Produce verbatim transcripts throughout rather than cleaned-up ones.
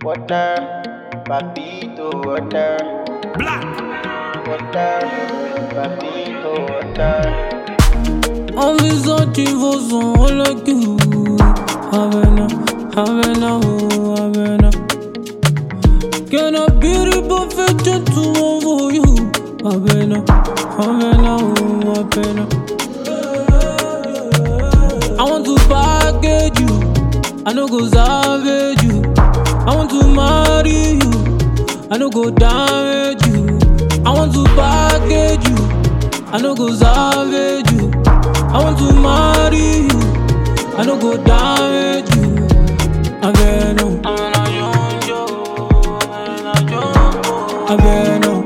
Water, papito, water. Black. Water, papito, water. Envisage vos sons like you. Havana, Havana, oh, Havana. Can I be the perfect gentleman for you? Havana, Havana, oh, Havana. I want to package you. I no go savage you. I want to marry you. I no go damage you. I want to package you. I no go savage you. I want to marry you. I no go damage you. Aveno, Aveno,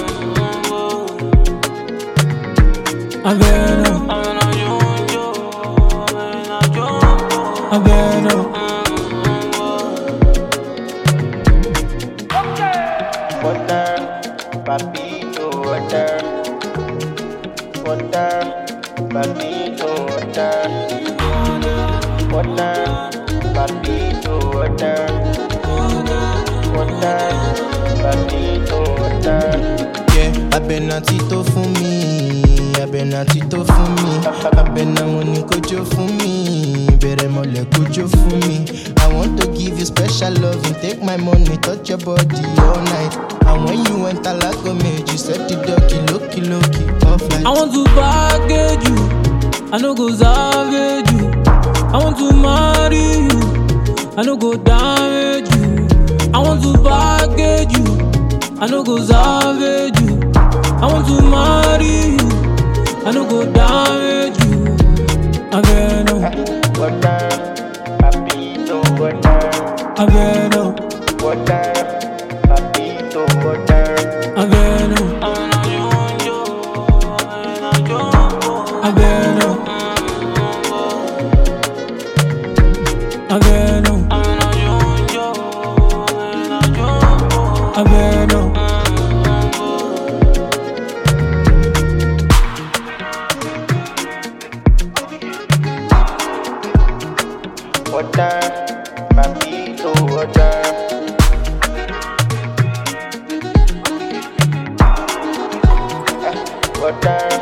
Aveno, Aveno. Water, papito, water. Water, papito, water. Water, papito, water. Water, papito, water. Yeah, abena tito fún mi, abena tito fún mi, abena money kojo fún mi, bere mole kojo fún mi. I want to give you special love and take my money, touch your body all night. And when you enter like a maid, you set the doggy, loki loki, off like. I want to package you. I no go savage you. I want to marry you. I no go damage you. I want to package you. I no go savage you. I want to marry you. I no go damage you. Aveno, Water, papito, water. Aveno, Water, papito, water. Aveno, Aveno, Aveno, Aveno. Water, papito, water. Water.